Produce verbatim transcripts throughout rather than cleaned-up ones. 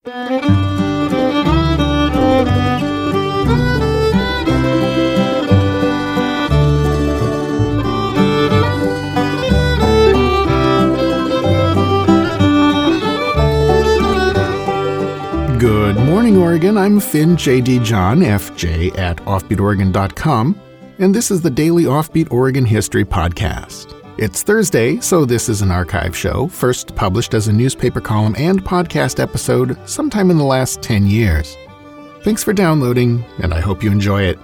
Good morning, Oregon. I'm Finn J D. John, F J at offbeat oregon dot com, and this is the Daily Offbeat Oregon History Podcast. It's Thursday, so this is an archive show, first published as a newspaper column and podcast episode sometime in the last ten years. Thanks for downloading, and I hope you enjoy it.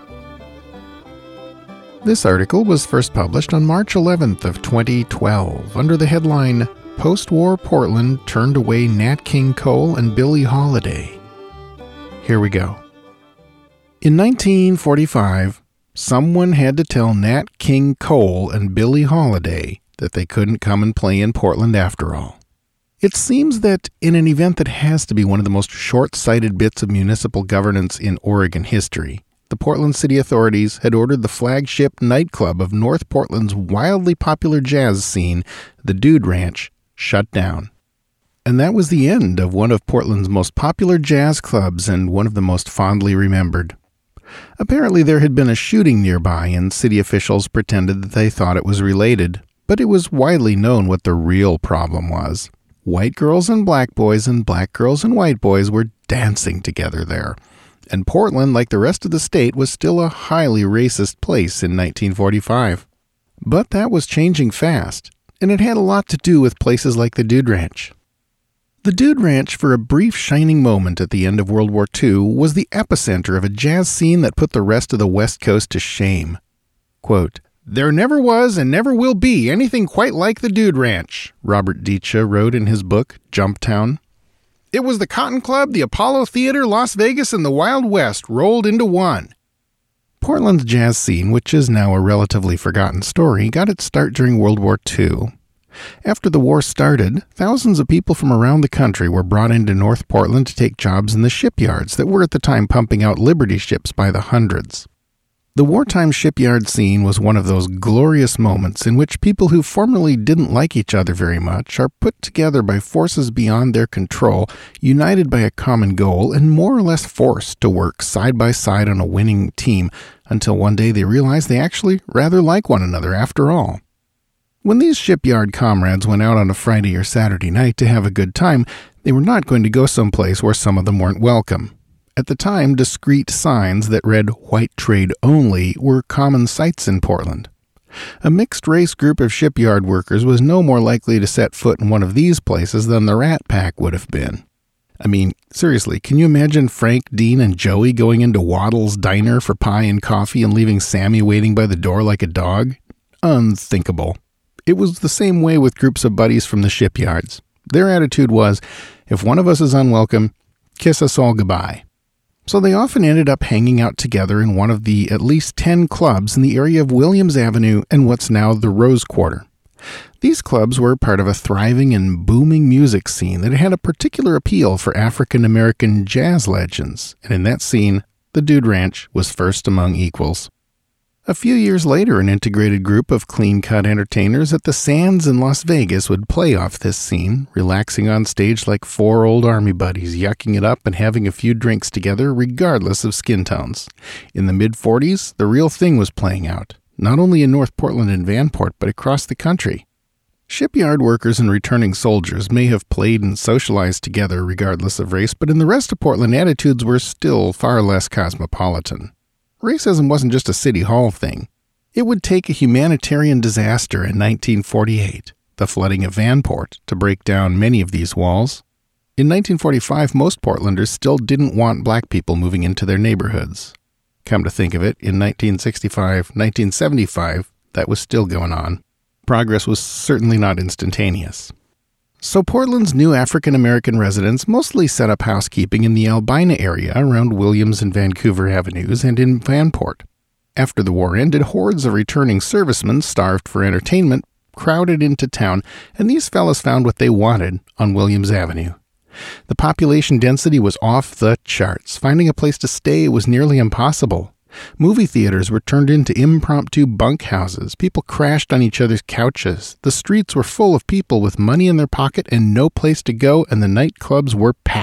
This article was first published on March eleventh of twenty twelve under the headline, Post-War Portland Turned Away Nat King Cole and Billie Holiday. Here we go. In nineteen forty-five, someone had to tell Nat King Cole and Billie Holiday that they couldn't come and play in Portland after all. It seems that in an event that has to be one of the most short-sighted bits of municipal governance in Oregon history, the Portland city authorities had ordered the flagship nightclub of North Portland's wildly popular jazz scene, the Dude Ranch, shut down. And that was the end of one of Portland's most popular jazz clubs and one of the most fondly remembered. Apparently there had been a shooting nearby and city officials pretended that they thought it was related, but it was widely known what the real problem was. White girls and black boys and black girls and white boys were dancing together there. And Portland, like the rest of the state, was still a highly racist place in nineteen forty-five. But that was changing fast. And it had a lot to do with places like the Dude Ranch. The Dude Ranch, for a brief shining moment at the end of World War Two, was the epicenter of a jazz scene that put the rest of the West Coast to shame. Quote, "There never was and never will be anything quite like the Dude Ranch," Robert Dicha wrote in his book, Jumptown. "It was the Cotton Club, the Apollo Theater, Las Vegas, and the Wild West rolled into one." Portland's jazz scene, which is now a relatively forgotten story, got its start during World War Two. After the war started, thousands of people from around the country were brought into North Portland to take jobs in the shipyards that were at the time pumping out Liberty ships by the hundreds. The wartime shipyard scene was one of those glorious moments in which people who formerly didn't like each other very much are put together by forces beyond their control, united by a common goal, and more or less forced to work side by side on a winning team until one day they realize they actually rather like one another after all. When these shipyard comrades went out on a Friday or Saturday night to have a good time, they were not going to go someplace where some of them weren't welcome. At the time, discreet signs that read "White Trade Only" were common sights in Portland. A mixed-race group of shipyard workers was no more likely to set foot in one of these places than the Rat Pack would have been. I mean, seriously, can you imagine Frank, Dean, and Joey going into Waddle's diner for pie and coffee and leaving Sammy waiting by the door like a dog? Unthinkable. It was the same way with groups of buddies from the shipyards. Their attitude was, if one of us is unwelcome, kiss us all goodbye. So they often ended up hanging out together in one of the at least ten clubs in the area of Williams Avenue and what's now the Rose Quarter. These clubs were part of a thriving and booming music scene that had a particular appeal for African-American jazz legends, and in that scene, the Dude Ranch was first among equals. A few years later, an integrated group of clean-cut entertainers at the Sands in Las Vegas would play off this scene, relaxing on stage like four old army buddies, yucking it up and having a few drinks together regardless of skin tones. In the mid-forties, the real thing was playing out, not only in North Portland and Vanport, but across the country. Shipyard workers and returning soldiers may have played and socialized together regardless of race, but in the rest of Portland, attitudes were still far less cosmopolitan. Racism wasn't just a city hall thing. It would take a humanitarian disaster in nineteen forty-eight, the flooding of Vanport, to break down many of these walls. In nineteen forty-five, most Portlanders still didn't want black people moving into their neighborhoods. Come to think of it, in nineteen sixty-five, nineteen seventy-five, that was still going on. Progress was certainly not instantaneous. So Portland's new African-American residents mostly set up housekeeping in the Albina area around Williams and Vancouver Avenues and in Vanport. After the war ended, hordes of returning servicemen, starved for entertainment, crowded into town, and these fellas found what they wanted on Williams Avenue. The population density was off the charts. Finding a place to stay was nearly impossible. Movie theaters were turned into impromptu bunkhouses. People crashed on each other's couches. The streets were full of people with money in their pocket and no place to go, and the nightclubs were packed,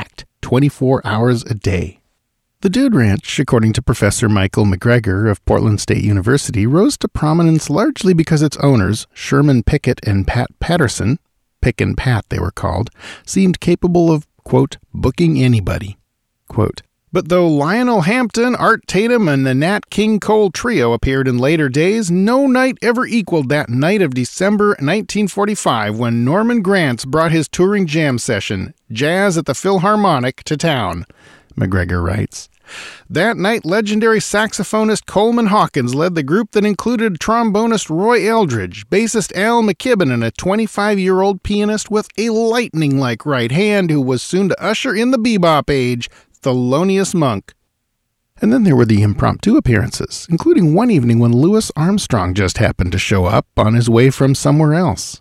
twenty-four hours a day. The Dude Ranch, according to Professor Michael McGregor of Portland State University, rose to prominence largely because its owners, Sherman Pickett and Pat Patterson, Pick and Pat they were called, seemed capable of, quote, booking anybody. Quote, but though Lionel Hampton, Art Tatum, and the Nat King Cole trio appeared in later days, no night ever equaled that night of December nineteen forty-five when Norman Granz brought his touring jam session, Jazz at the Philharmonic, to town, McGregor writes. That night, legendary saxophonist Coleman Hawkins led the group that included trombonist Roy Eldridge, bassist Al McKibben, and a twenty-five-year-old pianist with a lightning-like right hand who was soon to usher in the bebop age, Thelonious Monk. And then there were the impromptu appearances, including one evening when Louis Armstrong just happened to show up on his way from somewhere else.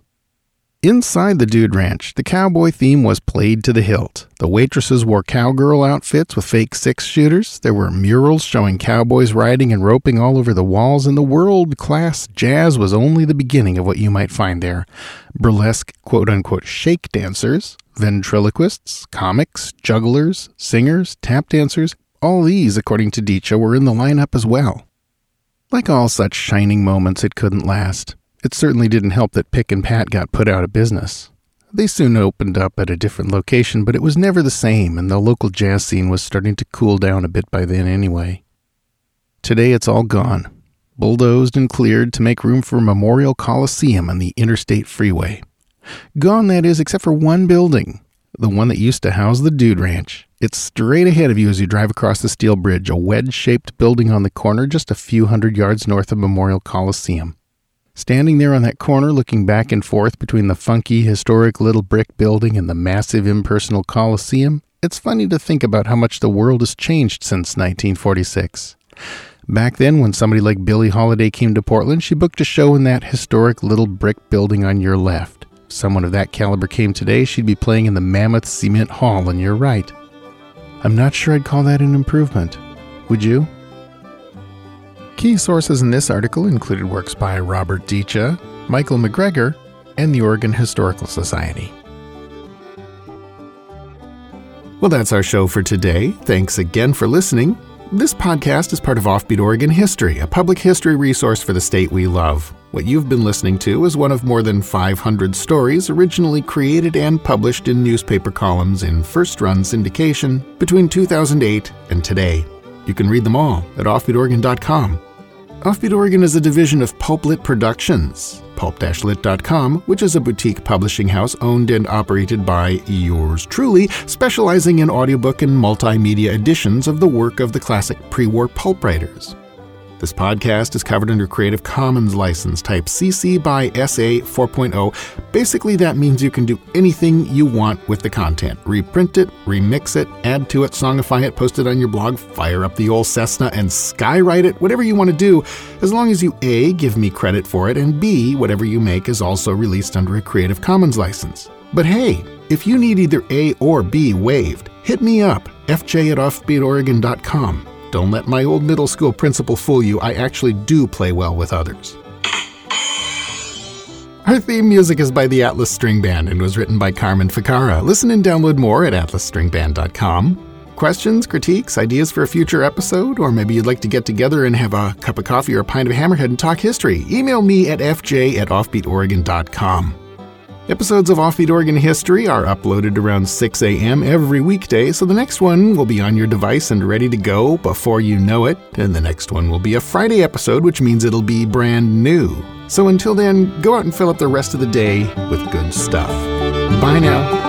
Inside the Dude Ranch, the cowboy theme was played to the hilt. The waitresses wore cowgirl outfits with fake six-shooters. There were murals showing cowboys riding and roping all over the walls, and the world-class jazz was only the beginning of what you might find there. Burlesque, quote-unquote, shake dancers, ventriloquists, comics, jugglers, singers, tap dancers, all these, according to Dicha, were in the lineup as well. Like all such shining moments, it couldn't last. It certainly didn't help that Pick and Pat got put out of business. They soon opened up at a different location, but it was never the same, and the local jazz scene was starting to cool down a bit by then anyway. Today it's all gone, bulldozed and cleared to make room for Memorial Coliseum on the Interstate Freeway. Gone, that is, except for one building, the one that used to house the Dude Ranch. It's straight ahead of you as you drive across the steel bridge, a wedge-shaped building on the corner just a few hundred yards north of Memorial Coliseum. Standing there on that corner, looking back and forth between the funky, historic little brick building and the massive, impersonal Coliseum, it's funny to think about how much the world has changed since nineteen forty-six. Back then, when somebody like Billie Holiday came to Portland, she booked a show in that historic little brick building on your left. If someone of that caliber came today, she'd be playing in the Mammoth Cement Hall on your right. I'm not sure I'd call that an improvement. Would you? Key sources in this article included works by Robert Dicha, Michael McGregor, and the Oregon Historical Society. Well, that's our show for today. Thanks again for listening. This podcast is part of Offbeat Oregon History, a public history resource for the state we love. What you've been listening to is one of more than five hundred stories originally created and published in newspaper columns in first-run syndication between two thousand eight and today. You can read them all at offbeat oregon dot com. Offbeat Oregon is a division of Pulp-Lit Productions, pulp dash lit dot com, which is a boutique publishing house owned and operated by yours truly, specializing in audiobook and multimedia editions of the work of the classic pre-war pulp writers. This podcast is covered under Creative Commons license type C C by S A four point oh. Basically, that means you can do anything you want with the content. Reprint it, remix it, add to it, songify it, post it on your blog, fire up the old Cessna, and skywrite it, whatever you want to do, as long as you A, give me credit for it, and B, whatever you make is also released under a Creative Commons license. But hey, if you need either A or B waived, hit me up, f j at offbeat oregon dot com. Don't let my old middle school principal fool you. I actually do play well with others. Our theme music is by the Atlas String Band and was written by Carmen Ficarra. Listen and download more at atlas string band dot com. Questions, critiques, ideas for a future episode, or maybe you'd like to get together and have a cup of coffee or a pint of Hammerhead and talk history, email me at f j at offbeat oregon dot com. Episodes of Offbeat Oregon History are uploaded around six a.m. every weekday, so the next one will be on your device and ready to go before you know it, and the next one will be a Friday episode, which means it'll be brand new. So until then, go out and fill up the rest of the day with good stuff. Bye now.